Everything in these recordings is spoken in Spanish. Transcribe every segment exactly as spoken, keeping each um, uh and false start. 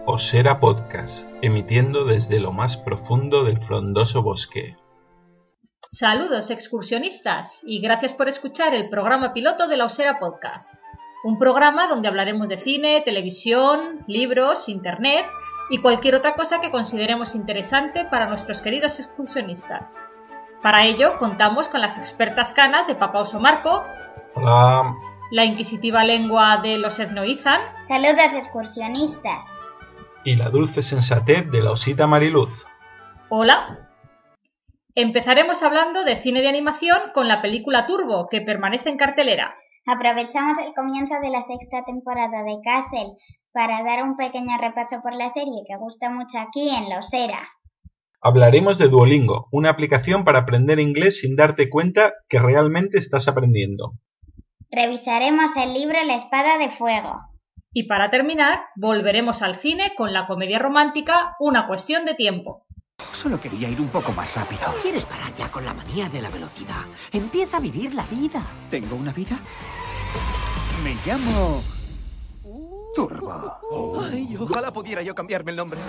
Osera Podcast, emitiendo desde lo más profundo del frondoso bosque. Saludos excursionistas y gracias por escuchar el programa piloto de la Osera Podcast. Un programa donde hablaremos de cine, televisión, libros, internet y cualquier otra cosa que consideremos interesante para nuestros queridos excursionistas. Para ello contamos con las expertas canas de Papá Oso Marco. Hola. La inquisitiva lengua de los etnoizan. Saludos excursionistas. Y la dulce sensatez de la osita Mariluz. Hola. Empezaremos hablando de cine de animación con la película Turbo, que permanece en cartelera. Aprovechamos el comienzo de la sexta temporada de Castle para dar un pequeño repaso por la serie que gusta mucho aquí en la Osera. Hablaremos de Duolingo, una aplicación para aprender inglés sin darte cuenta que realmente estás aprendiendo. Revisaremos el libro La Espada de Fuego. Y para terminar, volveremos al cine con la comedia romántica Una cuestión de tiempo. Solo quería ir un poco más rápido. ¿Quieres parar ya con la manía de la velocidad? Empieza a vivir la vida. ¿Tengo una vida? Me llamo... Turbo. Oh. Ay, ojalá pudiera yo cambiarme el nombre.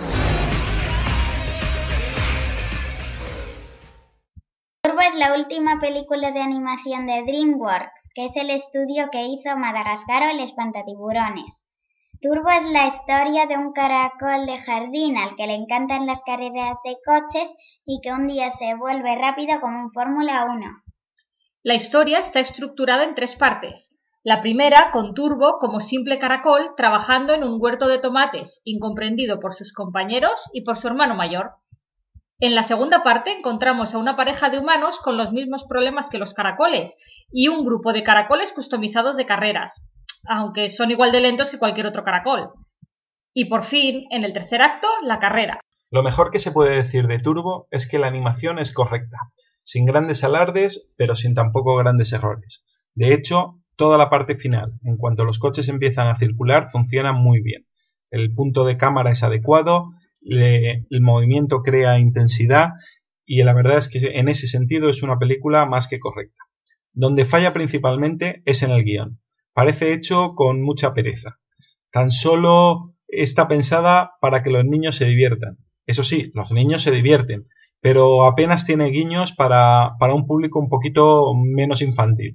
Turbo es la última película de animación de DreamWorks, que es el estudio que hizo Madagascar o el Espantatiburones. Turbo es la historia de un caracol de jardín al que le encantan las carreras de coches y que un día se vuelve rápido como un Fórmula uno. La historia está estructurada en tres partes. La primera, con Turbo como simple caracol trabajando en un huerto de tomates, incomprendido por sus compañeros y por su hermano mayor. En la segunda parte encontramos a una pareja de humanos con los mismos problemas que los caracoles y un grupo de caracoles customizados de carreras, aunque son igual de lentos que cualquier otro caracol. Y por fin, en el tercer acto, la carrera. Lo mejor que se puede decir de Turbo es que la animación es correcta, sin grandes alardes, pero sin tampoco grandes errores. De hecho, toda la parte final, en cuanto los coches empiezan a circular, funciona muy bien. El punto de cámara es adecuado, le, el movimiento crea intensidad y la verdad es que en ese sentido es una película más que correcta. Donde falla principalmente es en el guión. Parece hecho con mucha pereza. Tan solo está pensada para que los niños se diviertan. Eso sí, los niños se divierten, pero apenas tiene guiños para, para un público un poquito menos infantil.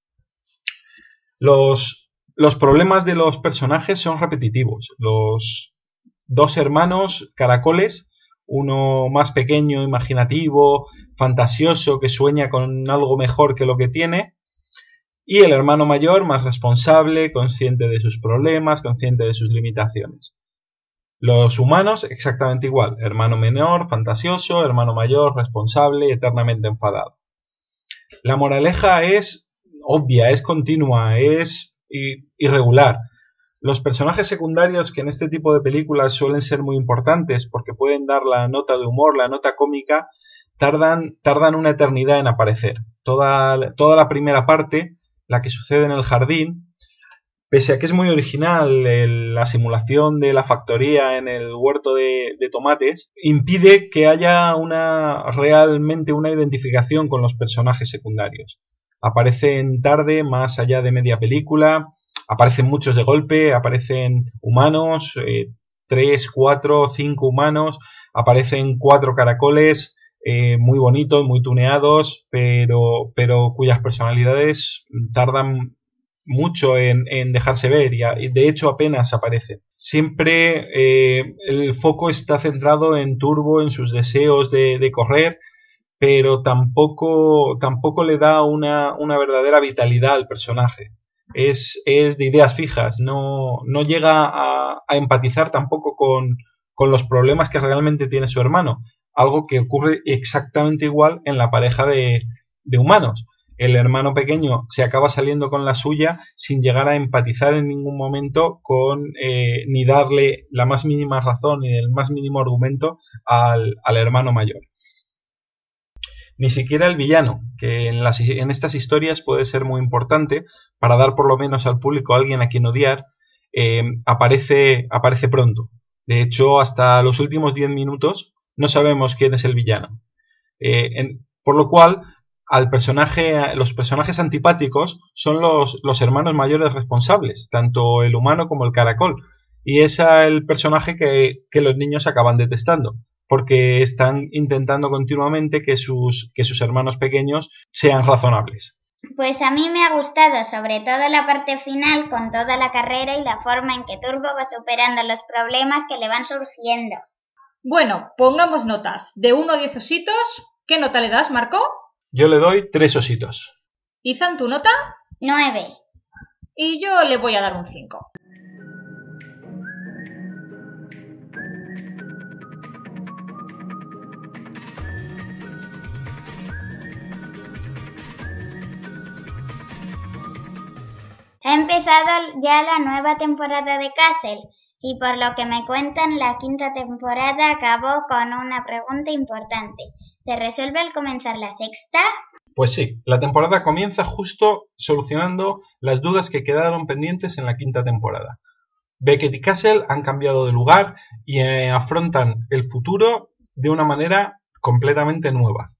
Los, los problemas de los personajes son repetitivos. Los dos hermanos caracoles, uno más pequeño, imaginativo, fantasioso, que sueña con algo mejor que lo que tiene, y el hermano mayor más responsable, consciente de sus problemas, consciente de sus limitaciones. Los humanos exactamente igual, hermano menor, fantasioso, hermano mayor, responsable, eternamente enfadado. La moraleja es obvia, es continua, es irregular. Los personajes secundarios, que en este tipo de películas suelen ser muy importantes porque pueden dar la nota de humor, la nota cómica, tardan, tardan una eternidad en aparecer. Toda, toda la primera parte, la que sucede en el jardín, pese a que es muy original el, la simulación de la factoría en el huerto de, de tomates, impide que haya una, realmente una identificación con los personajes secundarios. Aparecen tarde, más allá de media película, aparecen muchos de golpe, aparecen humanos, eh, tres, cuatro, cinco humanos, aparecen cuatro caracoles, eh, muy bonitos, muy tuneados, pero, pero cuyas personalidades tardan mucho en, en dejarse ver y, a, y de hecho apenas aparecen. Siempre eh, el foco está centrado en Turbo, en sus deseos de, de correr, pero tampoco, tampoco le da una, una verdadera vitalidad al personaje. Es, es de ideas fijas, no, no llega a, a empatizar tampoco con, con los problemas que realmente tiene su hermano, algo que ocurre exactamente igual en la pareja de, de humanos. El hermano pequeño se acaba saliendo con la suya sin llegar a empatizar en ningún momento con eh, ni darle la más mínima razón ni el más mínimo argumento al, al hermano mayor. Ni siquiera el villano, que en, las, en estas historias puede ser muy importante para dar por lo menos al público a alguien a quien odiar, eh, aparece, aparece pronto. De hecho, hasta los últimos diez minutos no sabemos quién es el villano. Eh, en, por lo cual, al personaje, los personajes antipáticos son los, los hermanos mayores responsables, tanto el humano como el caracol. y es el personaje que, que los niños acaban detestando, porque están intentando continuamente que sus, que sus hermanos pequeños sean razonables. Pues a mí me ha gustado, sobre todo la parte final, con toda la carrera y la forma en que Turbo va superando los problemas que le van surgiendo. Bueno, pongamos notas. De uno a diez ositos, ¿qué nota le das, Marco? Yo le doy tres ositos. Izan, ¿tu nota? nueve. Y yo le voy a dar un cinco. Ha empezado ya la nueva temporada de Castle y por lo que me cuentan la quinta temporada acabó con una pregunta importante. ¿Se resuelve al comenzar la sexta? Pues sí, la temporada comienza justo solucionando las dudas que quedaron pendientes en la quinta temporada. Beckett y Castle han cambiado de lugar y eh, afrontan el futuro de una manera completamente nueva.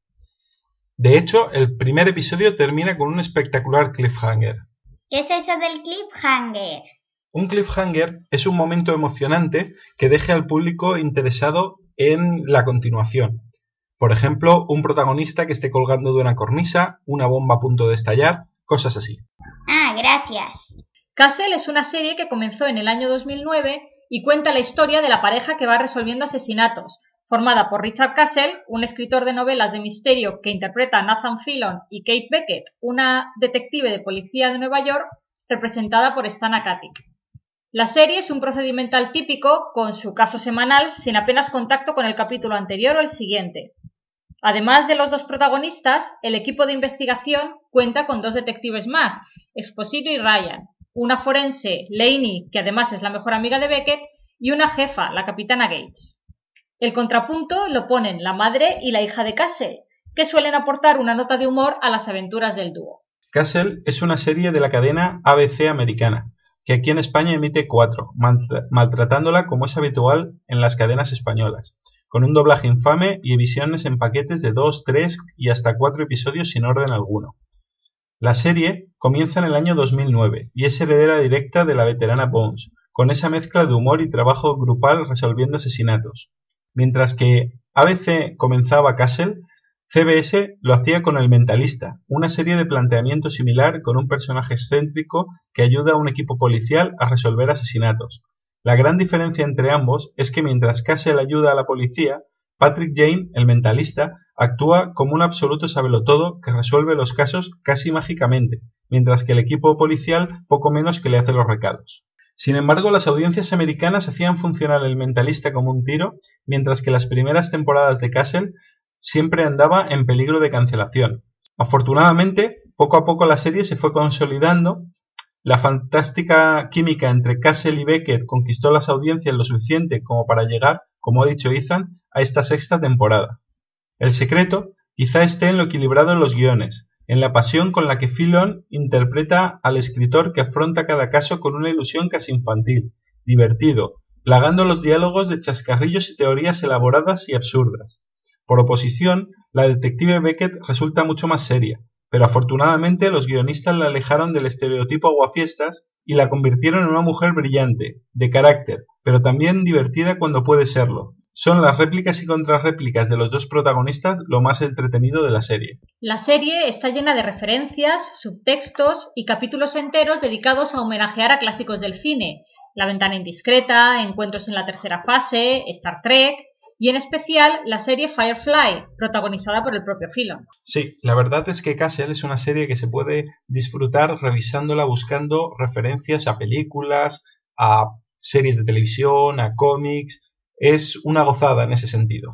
De hecho, el primer episodio termina con un espectacular cliffhanger. ¿Qué es eso del cliffhanger? Un cliffhanger es un momento emocionante que deje al público interesado en la continuación. Por ejemplo, un protagonista que esté colgando de una cornisa, una bomba a punto de estallar, cosas así. Ah, gracias. Castle es una serie que comenzó en el año dos mil nueve y cuenta la historia de la pareja que va resolviendo asesinatos, formada por Richard Castle, un escritor de novelas de misterio que interpreta a Nathan Fillion, y Kate Beckett, una detective de policía de Nueva York, representada por Stana Katic. La serie es un procedimental típico con su caso semanal sin apenas contacto con el capítulo anterior o el siguiente. Además de los dos protagonistas, el equipo de investigación cuenta con dos detectives más, Exposito y Ryan, una forense, Lainey, que además es la mejor amiga de Beckett, y una jefa, la capitana Gates. El contrapunto lo ponen la madre y la hija de Castle, que suelen aportar una nota de humor a las aventuras del dúo. Castle es una serie de la cadena A B C americana, que aquí en España emite cuatro, maltratándola como es habitual en las cadenas españolas, con un doblaje infame y emisiones en paquetes de dos, tres y hasta cuatro episodios sin orden alguno. La serie comienza en el año dos mil nueve y es heredera directa de la veterana Bones, con esa mezcla de humor y trabajo grupal resolviendo asesinatos. Mientras que A B C comenzaba Castle, C B S lo hacía con El Mentalista, una serie de planteamiento similar con un personaje excéntrico que ayuda a un equipo policial a resolver asesinatos. La gran diferencia entre ambos es que mientras Castle ayuda a la policía, Patrick Jane, el mentalista, actúa como un absoluto sabelotodo que resuelve los casos casi mágicamente, mientras que el equipo policial poco menos que le hace los recados. Sin embargo, las audiencias americanas hacían funcionar El Mentalista como un tiro, mientras que las primeras temporadas de Castle siempre andaba en peligro de cancelación. Afortunadamente, poco a poco la serie se fue consolidando. La fantástica química entre Castle y Beckett conquistó las audiencias lo suficiente como para llegar, como ha dicho Ethan, a esta sexta temporada. El secreto quizá esté en lo equilibrado en los guiones, en la pasión con la que Fillion interpreta al escritor que afronta cada caso con una ilusión casi infantil, divertido, plagando los diálogos de chascarrillos y teorías elaboradas y absurdas. Por oposición, la detective Beckett resulta mucho más seria, pero afortunadamente los guionistas la alejaron del estereotipo aguafiestas y la convirtieron en una mujer brillante, de carácter, pero también divertida cuando puede serlo. Son las réplicas y contrarréplicas de los dos protagonistas lo más entretenido de la serie. La serie está llena de referencias, subtextos y capítulos enteros dedicados a homenajear a clásicos del cine. La ventana indiscreta, Encuentros en la tercera fase, Star Trek y en especial la serie Firefly, protagonizada por el propio Fillion. Sí, la verdad es que Castle es una serie que se puede disfrutar revisándola buscando referencias a películas, a series de televisión, a cómics. Es una gozada en ese sentido.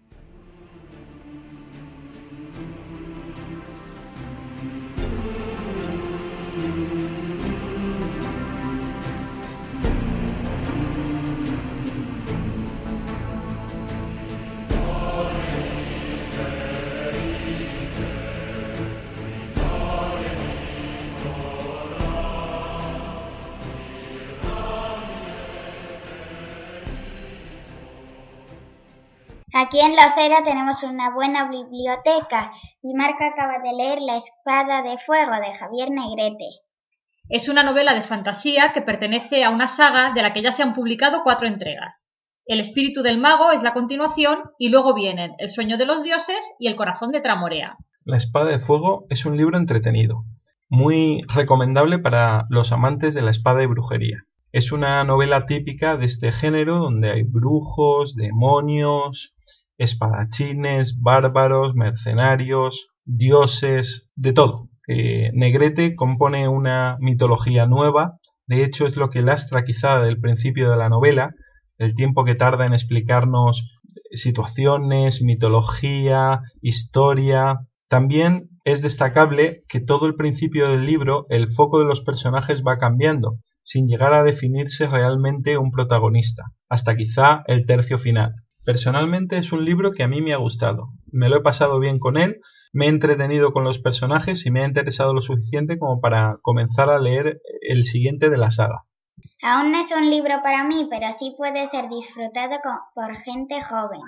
Aquí en La Osera tenemos una buena biblioteca y Marco acaba de leer La Espada de Fuego de Javier Negrete. Es una novela de fantasía que pertenece a una saga de la que ya se han publicado cuatro entregas. El espíritu del mago es la continuación y luego vienen El sueño de los dioses y El corazón de Tramorea. La espada de fuego es un libro entretenido, muy recomendable para los amantes de la espada y brujería. Es una novela típica de este género donde hay brujos, demonios, espadachines, bárbaros, mercenarios, dioses, de todo. Eh, Negrete compone una mitología nueva, de hecho es lo que lastra quizá del principio de la novela, el tiempo que tarda en explicarnos situaciones, mitología, historia. También es destacable que todo el principio del libro el foco de los personajes va cambiando, sin llegar a definirse realmente un protagonista, hasta quizá el tercio final. Personalmente es un libro que a mí me ha gustado, me lo he pasado bien con él, me he entretenido con los personajes y me ha interesado lo suficiente como para comenzar a leer el siguiente de la saga. Aún no es un libro para mí, pero sí puede ser disfrutado por gente joven.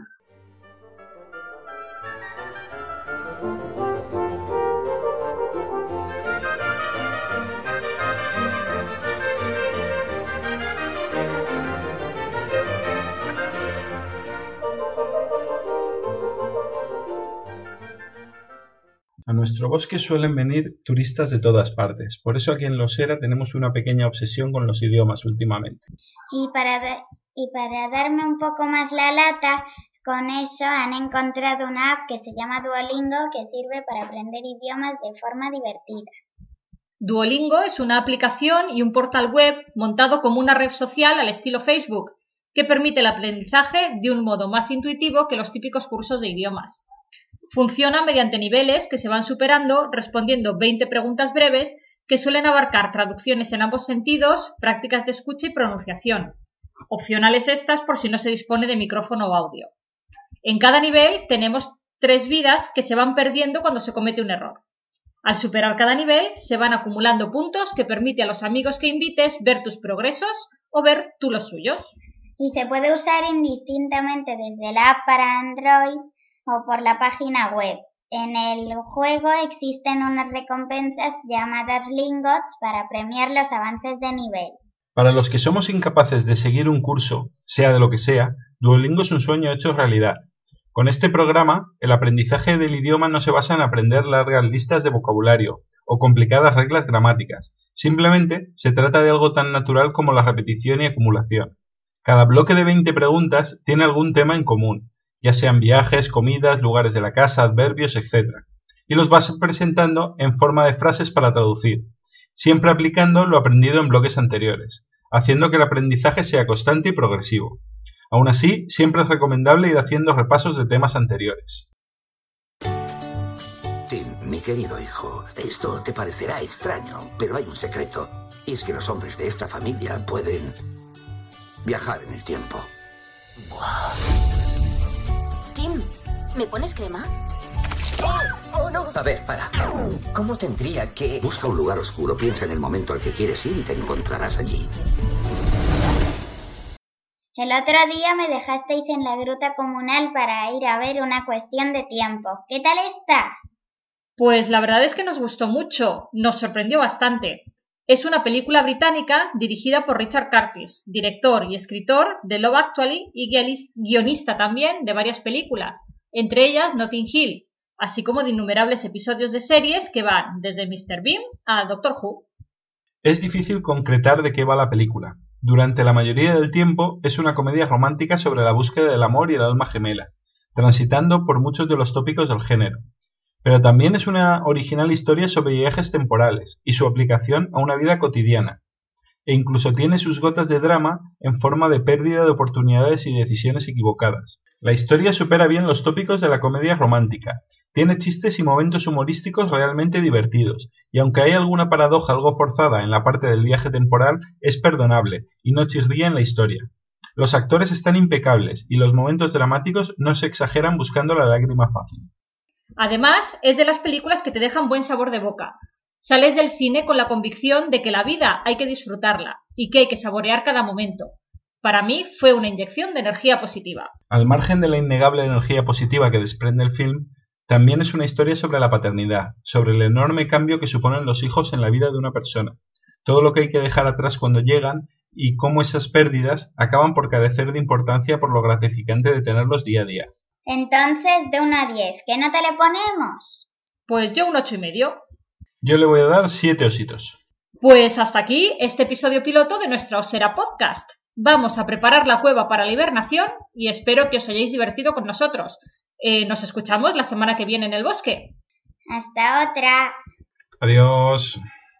A nuestro bosque suelen venir turistas de todas partes, por eso aquí en Losera tenemos una pequeña obsesión con los idiomas últimamente. Y para, da- y para darme un poco más la lata, con eso han encontrado una app que se llama Duolingo que sirve para aprender idiomas de forma divertida. Duolingo es una aplicación y un portal web montado como una red social al estilo Facebook, que permite el aprendizaje de un modo más intuitivo que los típicos cursos de idiomas. Funciona mediante niveles que se van superando respondiendo veinte preguntas breves que suelen abarcar traducciones en ambos sentidos, prácticas de escucha y pronunciación. Opcionales estas por si no se dispone de micrófono o audio. En cada nivel tenemos tres vidas que se van perdiendo cuando se comete un error. Al superar cada nivel se van acumulando puntos que permite a los amigos que invites ver tus progresos o ver tú los suyos. Y se puede usar indistintamente desde la app para Android o por la página web. En el juego existen unas recompensas llamadas lingots para premiar los avances de nivel. Para los que somos incapaces de seguir un curso, sea de lo que sea, Duolingo es un sueño hecho realidad. Con este programa, el aprendizaje del idioma no se basa en aprender largas listas de vocabulario o complicadas reglas gramáticas. Simplemente se trata de algo tan natural como la repetición y acumulación. Cada bloque de veinte preguntas tiene algún tema en común, ya sean viajes, comidas, lugares de la casa, adverbios, etcétera, y los vas presentando en forma de frases para traducir, siempre aplicando lo aprendido en bloques anteriores, haciendo que el aprendizaje sea constante y progresivo. Aún así, siempre es recomendable ir haciendo repasos de temas anteriores. Tim, mi querido hijo, esto te parecerá extraño, pero hay un secreto, y es que los hombres de esta familia pueden viajar en el tiempo. Tim, ¿me pones crema? ¡Oh, no! A ver, para. ¿Cómo tendría que...? Busca un lugar oscuro, piensa en el momento al que quieres ir y te encontrarás allí. El otro día me dejasteis en la gruta comunal para ir a ver Una cuestión de tiempo. ¿Qué tal está? Pues la verdad es que nos gustó mucho, nos sorprendió bastante. Es una película británica dirigida por Richard Curtis, director y escritor de Love Actually y guionista también de varias películas, entre ellas Notting Hill, así como de innumerables episodios de series que van desde míster Bean a Doctor Who. Es difícil concretar de qué va la película. Durante la mayoría del tiempo es una comedia romántica sobre la búsqueda del amor y el alma gemela, transitando por muchos de los tópicos del género. Pero también es una original historia sobre viajes temporales y su aplicación a una vida cotidiana, e incluso tiene sus gotas de drama en forma de pérdida de oportunidades y decisiones equivocadas. La historia supera bien los tópicos de la comedia romántica, tiene chistes y momentos humorísticos realmente divertidos, y aunque hay alguna paradoja algo forzada en la parte del viaje temporal, es perdonable y no chirría en la historia. Los actores están impecables y los momentos dramáticos no se exageran buscando la lágrima fácil. Además, es de las películas que te dejan buen sabor de boca. Sales del cine con la convicción de que la vida hay que disfrutarla y que hay que saborear cada momento. Para mí fue una inyección de energía positiva. Al margen de la innegable energía positiva que desprende el film, también es una historia sobre la paternidad, sobre el enorme cambio que suponen los hijos en la vida de una persona, todo lo que hay que dejar atrás cuando llegan y cómo esas pérdidas acaban por carecer de importancia por lo gratificante de tenerlos día a día. Entonces, de uno a diez, ¿qué nota le ponemos? Pues yo un ocho y medio. Yo le voy a dar siete ositos. Pues hasta aquí este episodio piloto de nuestra Osera Podcast. Vamos a preparar la cueva para la hibernación y espero que os hayáis divertido con nosotros. Eh, nos escuchamos la semana que viene en el bosque. Hasta otra. Adiós.